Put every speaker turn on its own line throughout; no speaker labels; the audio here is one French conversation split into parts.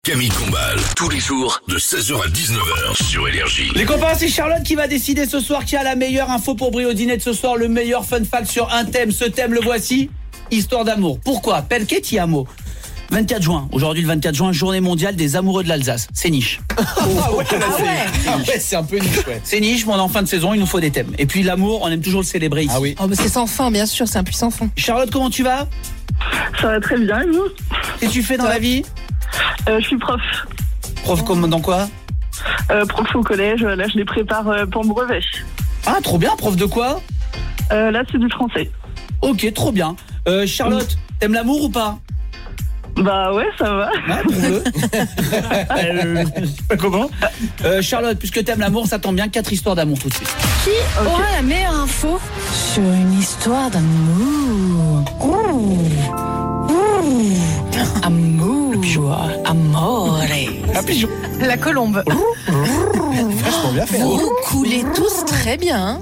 Camille Combal, tous les jours de 16h à 19h sur Énergie.
Les copains, c'est Charlotte qui va décider ce soir qui a la meilleure info pour briller au dîner de ce soir, le meilleur fun fact sur un thème. Ce thème, le voici, histoire d'amour. Pourquoi? Perché ti amo. 24 juin, aujourd'hui le 24 juin, journée mondiale des amoureux de l'Alsace. C'est niche.
C'est un peu niche, ouais.
C'est niche, mais on est en fin de saison, il nous faut des thèmes. Et puis l'amour, on aime toujours le célébrer ici.
Ah oui.
Oh, bah c'est sans fin, bien sûr, c'est un puissant fond.
Charlotte, comment tu vas?
Ça va très bien, et vous?
Qu'est-ce que tu fais dans la vie?
Je suis prof.
Prof comme dans quoi?
Prof au collège, là je les prépare pour le brevet.
Ah, trop bien, prof de quoi?
Là c'est du français.
Ok, trop bien. Charlotte, t'aimes l'amour ou pas?
Bah ouais, ça va.
Ah, prouve-le. Je sais pas comment. Charlotte, puisque t'aimes l'amour, ça tombe bien, 4 histoires d'amour tout de suite.
Qui aura la meilleure info sur une histoire d'amour? Amour, amore.
Un pigeon.
La colombe.
Vachement bien fait.
Vous coulez tous très bien.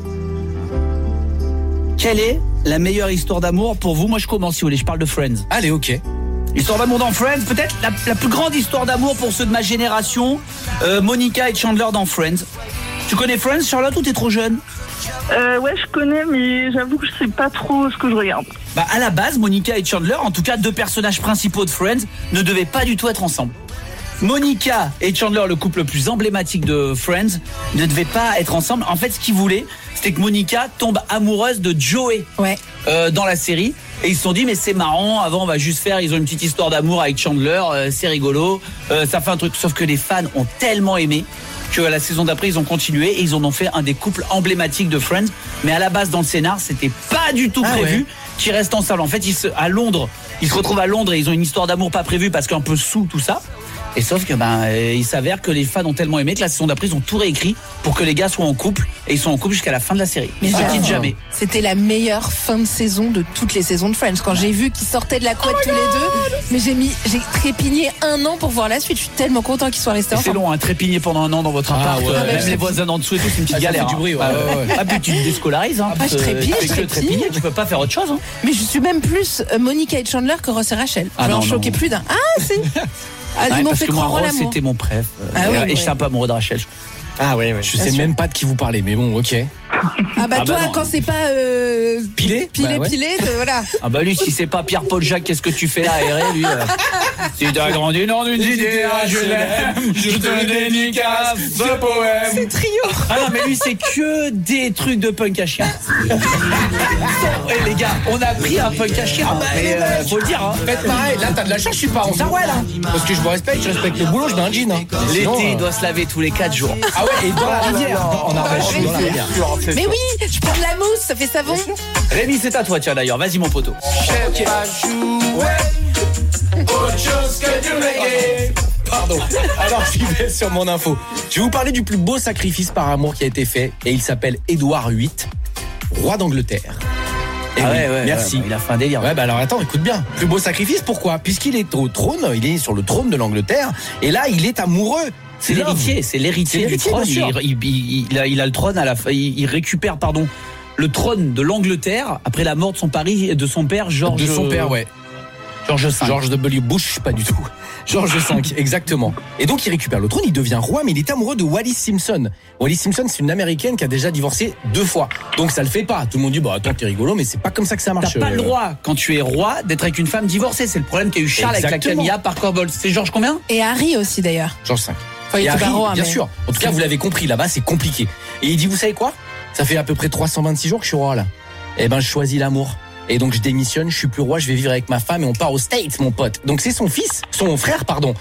Quelle est la meilleure histoire d'amour pour vous? Moi je commence si vous voulez, je parle de Friends.
Allez, ok.
Histoire d'amour dans Friends, peut-être la plus grande histoire d'amour pour ceux de ma génération, Monica et Chandler dans Friends. Tu connais Friends, Charlotte, ou t'es trop jeune?
Ouais, je connais, mais j'avoue que je sais pas trop ce que je regarde.
Bah à la base, Monica et Chandler, en tout cas deux personnages principaux de Friends, ne devaient pas du tout être ensemble. Monica et Chandler, le couple le plus emblématique de Friends, ne devaient pas être ensemble. En fait, ce qu'ils voulaient, c'était que Monica tombe amoureuse de Joey dans la série. Et ils se sont dit, mais c'est marrant, avant on va juste faire, ils ont une petite histoire d'amour avec Chandler, c'est rigolo, ça fait un truc. Sauf que les fans ont tellement aimé que la saison d'après, ils ont continué et ils en ont fait un des couples emblématiques de Friends. Mais à la base, dans le scénar, c'était pas du tout prévu qu'ils restent ensemble. En fait, ils se retrouvent à Londres et ils ont une histoire d'amour pas prévue parce qu'un peu sous tout ça. Et sauf que il s'avère que les fans ont tellement aimé que la saison d'après ils ont tout réécrit pour que les gars soient en couple et ils sont en couple jusqu'à la fin de la série. Mais je quitte jamais.
C'était la meilleure fin de saison de toutes les saisons de Friends. Quand j'ai vu qu'ils sortaient de la couette tous les deux, mais j'ai trépigné 1 an pour voir la suite. Je suis tellement content qu'ils soient restés ensemble.
C'est long, hein, trépigner pendant 1 an dans votre appart. Même les voisins en dessous et tout, c'est une petite galère.
Ça fait du bruit, ouais.
Ah puis tu te déscolarises. Hein,
je trépigne,
tu peux pas faire autre chose. Hein.
Mais je suis même plus Monica et Chandler que Ross et Rachel. Je vais en choquer plus d'un. Ah si. Ah, ils m'ont
parce
fait
que moi,
croire en
Ross,
l'amour.
c'était mon préf. Et je suis un peu amoureux de Rachel.
Ah ouais. Je sais même pas de qui vous parlez, mais bon, ok.
Ah bah toi,
non.
quand c'est pas
Pilé,
voilà.
Ah bah lui, si c'est pas Pierre-Paul Jacques, qu'est-ce que tu fais là, erré, lui Si t'as grandi dans une idée, je l'aime, je te dédicace ce poème.
C'est trio.
Ah non, mais lui, c'est que des trucs de punk à chien. Les gars, on a pris un punk à chien. Mais faut le dire, hein.
Faites pareil, là t'as de la chance, je suis pas en Sarwell, hein. Parce que je vous respecte, je respecte le boulot, je mets un jean. Hein.
L'été, il doit se laver tous les 4 jours.
Ah ouais, et dans la rivière. On arrête, je suis dans la rivière.
Mais oui, je prends de la mousse, ça fait savon.
Rémi, c'est à toi, tiens d'ailleurs. Vas-y, mon poteau.
Pardon. Alors j'y vais sur mon info. Je vais vous parler du plus beau sacrifice par amour qui a été fait. Et il s'appelle Édouard VIII, roi d'Angleterre. Et merci.
Il a fait un délire.
Ouais, bah alors attends, écoute bien. Plus beau sacrifice, pourquoi? Puisqu'il est au trône, il est sur le trône de l'Angleterre. Et là, il est amoureux.
C'est l'héritier du trône. Il a le trône à la fin. Il récupère, le trône de l'Angleterre après la mort de son père, George.
De son père, ouais.
George V.
George W. Bush, pas du tout. George V, exactement. Et donc il récupère le trône, il devient roi, mais il est amoureux de Wallis Simpson. Wallis Simpson, c'est une américaine qui a déjà divorcé 2 fois. Donc ça le fait pas. Tout le monde dit, bah attends, t'es rigolo, mais c'est pas comme ça que ça marche.
T'as pas le droit, quand tu es roi, d'être avec une femme divorcée. C'est le problème qu'a eu Charles avec la Camilla Parker Bowles. C'est George combien?
Et Harry aussi d'ailleurs.
George V.
Enfin, il était pas roi,
bien sûr. En tout cas, vous l'avez compris, là-bas, c'est compliqué. Et il dit, vous savez quoi? Ça fait à peu près 326 jours que je suis roi, là. Eh ben, je choisis l'amour. Et donc, je démissionne, je suis plus roi, je vais vivre avec ma femme et on part aux States, mon pote. Donc, c'est son frère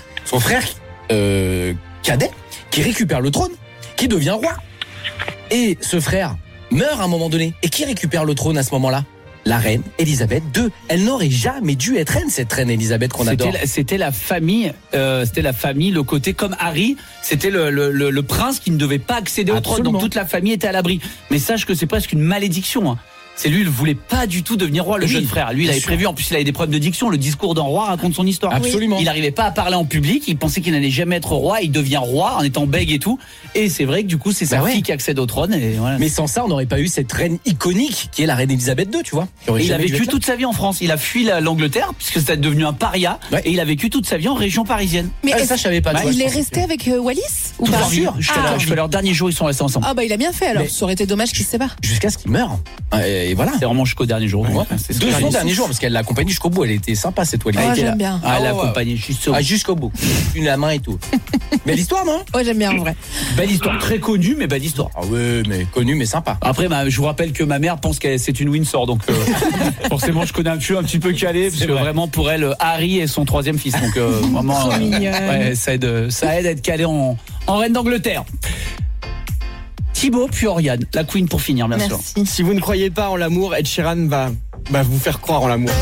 cadet, qui récupère le trône, qui devient roi. Et ce frère meurt à un moment donné. Et qui récupère le trône à ce moment-là? La reine Elisabeth II. Elle n'aurait jamais dû être reine, cette reine Elisabeth qu'on adore.
C'était la famille, le côté comme Harry, c'était le prince qui ne devait pas accéder au trône, donc toute la famille était à l'abri. Mais sache que c'est presque une malédiction. Hein. C'est lui, il voulait pas du tout devenir roi, le jeune frère. Lui, il avait prévu, en plus, il avait des problèmes de diction. Le discours d'un roi raconte son histoire.
Absolument.
Il n'arrivait pas à parler en public. Il pensait qu'il n'allait jamais être roi. Il devient roi en étant bègue et tout. Et c'est vrai que du coup, c'est sa fille qui accède au trône. Et voilà.
Mais sans ça, on n'aurait pas eu cette reine iconique qui est la reine Elisabeth II, tu vois.
Et il a vécu toute sa vie en France. Il a fui l'Angleterre puisque c'était devenu un paria.
Ouais.
Et il a vécu toute sa vie en région parisienne.
Mais
ça, je savais pas. tu vois,
il
je
est
pensais
resté avec Wallis ou
Tout
pas
leur vie. Jusqu'à leur dernier jour, ils sont restés ensemble.
Ah bah il a bien fait alors.
Mais-
Ça aurait été dommage qu'il se sépare.
Jusqu'à ce qu'il meure. Et voilà.
C'est vraiment jusqu'au dernier jour.
Ouais.
C'est
De
super
son
lisse.
dernier jour, parce qu'elle l'a accompagné jusqu'au bout. Elle était sympa, cette Wallis.
Ah,
Elle était
j'aime
là.
bien.
Ah, elle a
ouais.
accompagné
Jusqu'au bout. Une la main et tout. Belle histoire, non?
Ouais, j'aime bien en vrai.
Belle histoire, très connue, mais belle histoire.
Ah ouais, mais connu, mais sympa.
Après, je vous rappelle que ma mère pense que c'est une Windsor, donc forcément, je connais un petit peu calé, parce que vraiment pour elle, Harry est son troisième fils, donc vraiment, ouais, ça aide à être calé en reine d'Angleterre. Thibaut puis Oriane, la Queen pour finir, bien sûr.
Merci.
Si vous ne croyez pas en l'amour, Ed Sheeran va vous faire croire en l'amour.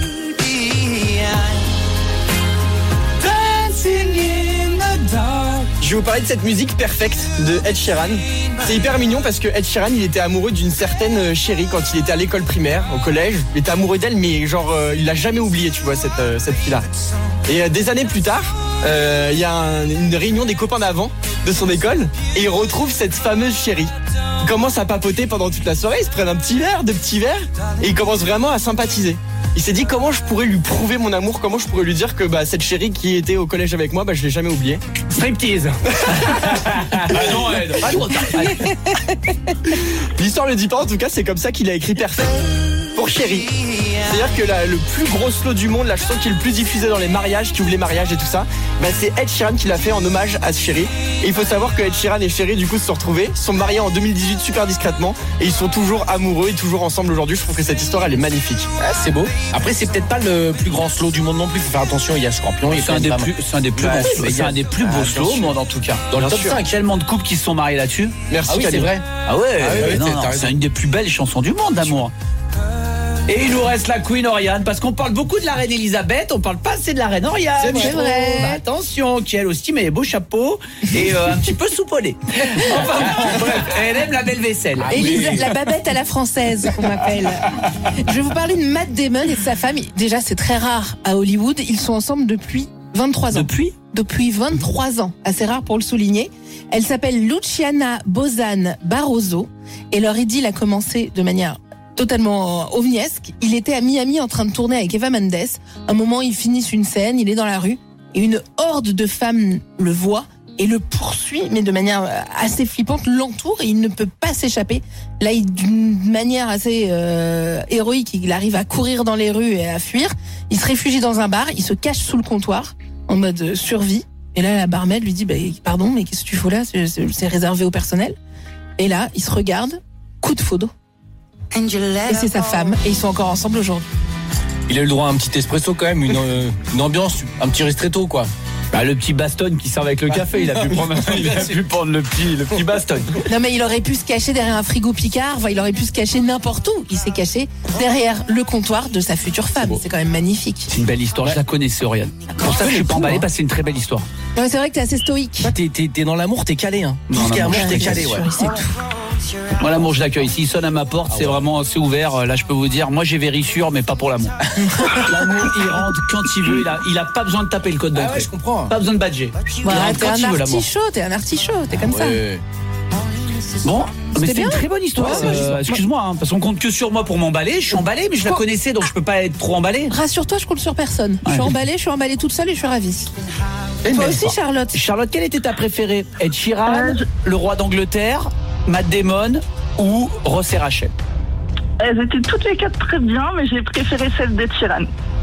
Je vais vous parler de cette musique Perfect de Ed Sheeran. C'est hyper mignon parce que Ed Sheeran, il était amoureux d'une certaine chérie quand il était à l'école primaire, au collège. Il était amoureux d'elle, mais genre, il l'a jamais oublié, tu vois, cette fille-là. Et des années plus tard, il y a une réunion des copains d'avant de son école et il retrouve cette fameuse chérie. Ils commencent à papoter pendant toute la soirée, ils se prennent un petit verre, deux petits verres et ils commencent vraiment à sympathiser. Il s'est dit comment je pourrais lui prouver mon amour, comment je pourrais lui dire que cette chérie qui était au collège avec moi, je l'ai jamais oubliée.
Striptease. Non, pas trop tard.
L'histoire le dit pas, en tout cas c'est comme ça qu'il a écrit Perfect pour chérie. C'est-à-dire que le plus gros slow du monde, la chanson qui est le plus diffusée dans les mariages, qui ouvre les mariages et tout ça, c'est Ed Sheeran qui l'a fait en hommage à chérie. Et il faut savoir que Ed Sheeran et chérie du coup se sont retrouvés, sont mariés en 2018 super discrètement et ils sont toujours amoureux et toujours ensemble aujourd'hui. Je trouve que cette histoire elle est magnifique.
Ah, c'est beau. Après, c'est peut-être pas le plus grand slow du monde non plus. Faut faire attention, il y a Scorpion, il y a
C'est un des plus beaux,
mais
c'est un des plus beaux slow au monde en tout cas.
Dans le
Bien
top
sûr.
5.
Tellement de couples qui se sont mariés là-dessus.
Merci
Ah oui, c'est
Camille.
vrai.
Ah ouais,
oui,
non,
t'as raison.
c'est une des plus belles chansons du monde d'amour. Et il nous reste la Queen Oriane, parce qu'on parle beaucoup de la reine Elisabeth, on parle pas assez de la reine Oriane.
C'est vrai.
Bah, attention, qui elle aussi met les beaux chapeaux et un petit peu soupolée. Enfin, bref, elle aime la belle vaisselle.
La babette à la française, on m'appelle. Je vais vous parler de Matt Damon et de sa femme. Déjà, c'est très rare à Hollywood. Ils sont ensemble depuis 23 ans. Depuis 23 ans. Assez rare pour le souligner. Elle s'appelle Luciana Bozan Barroso. Et leur idylle a commencé de manière totalement ovniesque. Il était à Miami en train de tourner avec Eva Mendes. Un moment, ils finissent une scène, il est dans la rue. Et une horde de femmes le voit et le poursuit, mais de manière assez flippante, l'entoure et il ne peut pas s'échapper. Là, d'une manière assez héroïque, il arrive à courir dans les rues et à fuir. Il se réfugie dans un bar, il se cache sous le comptoir en mode survie. Et là, la barmaid lui dit pardon, mais qu'est-ce que tu fous là ? C'est réservé au personnel. Et là, il se regarde, coup de foudre. Et c'est sa femme, et ils sont encore ensemble aujourd'hui.
Il a eu le droit à un petit espresso quand même, une ambiance, un petit ristretto quoi.
Bah, le petit baston qui sert avec le café, il a pu prendre le petit baston.
Non mais il aurait pu se cacher derrière un frigo Picard, il aurait pu se cacher n'importe où. Il s'est caché derrière le comptoir de sa future femme. C'est quand même magnifique.
C'est une belle histoire, je la connaissais Oriane. Pour ça que je suis pas emballé parce que c'est une très belle histoire.
Non, mais c'est vrai que t'es assez stoïque.
Toi, t'es dans l'amour, t'es calé hein.
Non,
Tout ce qui est
non,
amour, t'es
bien
calé
sûr,
ouais.
il sait tout.
Moi l'amour je l'accueille, s'il sonne à ma porte c'est vraiment assez ouvert. Là je peux vous dire, moi j'ai vérissure mais pas pour l'amour. L'amour il rentre quand il veut, il a pas besoin de taper le code d'entrée.
Ah ouais, je comprends.
Pas besoin de badger. Il rentre
T'es
quand il veut
un
l'amour.
artichaut, t'es comme ça.
Ouais.
Bon, mais c'est
bien.
une très bonne histoire. Excuse-moi, hein, parce qu'on compte que sur moi pour m'emballer. Je suis emballé, mais je la connaissais, donc je peux pas être trop emballé.
Rassure-toi, je compte sur personne. Je suis emballée toute seule et je suis ravie.
Une
Toi
belle
aussi,
histoire.
Charlotte.
Charlotte, quelle était ta préférée? Ed Sheeran, le roi d'Angleterre, Matt Damon ou Ross et Rachel?
Elles étaient toutes les quatre très bien, mais j'ai préféré celle d'Ed Sheeran.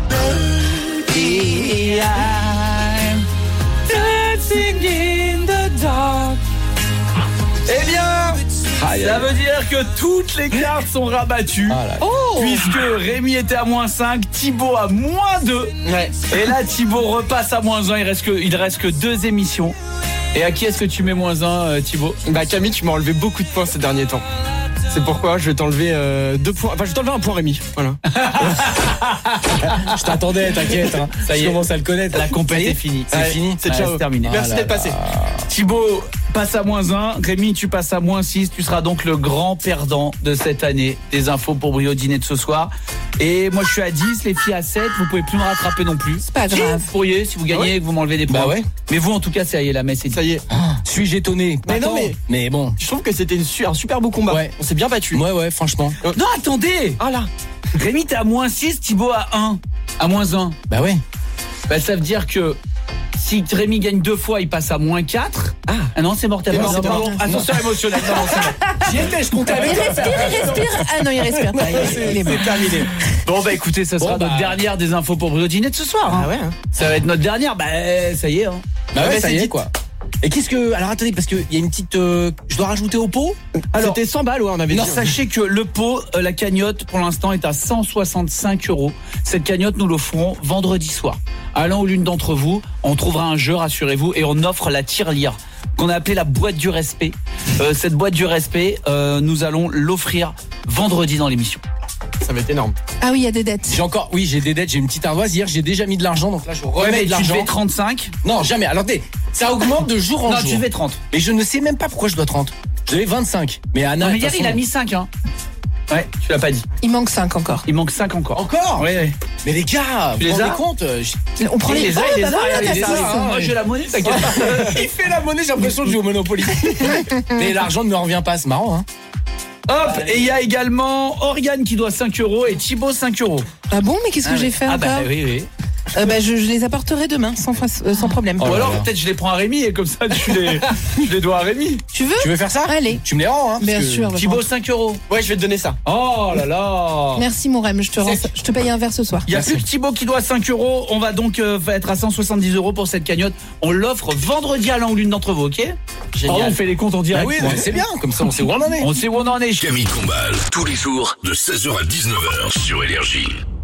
Eh bien, ça veut dire que toutes les cartes sont rabattues. Puisque Rémi était à -5, Thibaut à -2.
Ouais.
Et là, Thibaut repasse à -1. Il reste que 2 émissions. Et à qui est-ce que tu mets -1, Thibaut?
Camille, tu m'as enlevé beaucoup de points ces derniers temps. C'est pourquoi je vais t'enlever 2 points. Enfin, je vais t'enlever 1 point, Rémi. Voilà.
Je t'attendais, t'inquiète. Hein.
Ça y est.
Je commence à le connaître.
La compète est finie.
C'est fini.
C'est ciao.
C'est terminé.
Merci d'être passé.
Thibaut passe à -1. Rémi, tu passes à -6. Tu seras donc le grand perdant de cette année. Des infos pour Brio dîner de ce soir. Et moi, je suis à 10, les filles à 7. Vous pouvez plus me rattraper non plus.
C'est pas grave.
Vous pourriez, si vous gagnez, que vous m'enlevez des points.
Bah ouais.
Mais vous, en tout cas, ça y est, la messe est.
Ça y est.
Suis-je étonné?
Mais
Pas
non,
tant,
mais-
mais bon.
Je trouve que c'était un super beau combat.
Ouais.
On s'est bien battu.
Ouais, franchement.
Non, attendez.
Ah là.
Rémi, t'es à -6, Thibaut à 1. À -1.
Bah ouais.
Bah, ça veut dire que si Rémi gagne 2 fois, il passe à -4. Ah non, c'est mortel.
Non,
Non,
c'est
pardon.
mort.
Ascenseur émotionnel. Non, c'est mort.
J'y étais, je comptais
Il
avec toi.
respire. Ah non, il respire pas. Il est bon.
C'est terminé.
Bon, bah écoutez, ça sera
Bon, bah.
notre dernière des infos pour Brio dîner de ce soir. Hein.
Ah ouais.
Ça va être notre dernière. Bah, ça y est. Hein.
Bah ouais,
Ouais,
ça
c'est
y est,
dit.
quoi. Et qu'est-ce que... Alors attendez, parce qu'il y a une petite... je dois rajouter au pot?
Alors,
C'était 100 balles, ouais, on avait
non,
dit.
sachez que le pot, la cagnotte, pour l'instant, est à 165 €. Cette cagnotte, nous l'offrons vendredi soir. À l'un ou l'une d'entre vous, on trouvera un jeu, rassurez-vous, et on offre la tirelire qu'on a appelée la boîte du respect. Cette boîte du respect, nous allons l'offrir vendredi dans l'émission.
Ça va être énorme.
Ah oui, il y a des dettes.
J'ai des dettes, j'ai une petite ardoise. Hier, j'ai déjà mis de l'argent, donc là, je remets
mais
de
tu
l'argent.
devais 35.
Non, jamais. Alors, ça augmente de jour en
Non,
jour.
tu devais 30.
Mais je ne sais même pas pourquoi je dois 30. Je devais 25. Mais Anna,
Non, mais
de toute
hier, il a
façon-
mis 5, hein. Ouais, tu l'as pas dit.
Il manque 5 encore.
Il manque 5 encore.
Encore?
Oui, oui.
Mais les gars,
Tu
vous
les
vous
as
rendez compte?
On prend
Il
les.
les a,
Ah,
il les
bah
a,
voilà,
il les
t'as
a.
ça.
Moi, j'ai la monnaie, t'inquiète pas.
Il fait la monnaie, j'ai l'impression de jouer au Monopoly. Mais l'argent ne me revient pas, c'est marrant, hein.
Hop, et il y a également Oriane qui doit 5 € et Thibaut 5 €.
Ah bon, mais qu'est-ce que j'ai fait
Ah
encore
bah oui, oui.
Je les apporterai demain, sans problème.
Ou
là
alors
là.
peut-être je les prends à Rémi et comme ça je les dois à Rémi.
Tu veux?
Tu veux faire ça?
Allez.
Tu me les rends, hein?
Bien
parce que-
sûr.
Thibaut 5 €.
Ouais, je vais te donner ça.
Oh là là.
Merci mon Rem, je te paye un verre ce soir.
Il y a
Merci.
plus que Thibaut qui doit 5 €. On va donc être à 170 € pour cette cagnotte. On l'offre vendredi à l'un ou l'une d'entre vous, ok?
Génial.
Pardon, on fait les comptes en
Ah
direct.
oui, c'est bien, comme ça on sait où on en est.
On sait où on en est.
Camille Combal, tous les jours de 16h à 19h sur Énergie.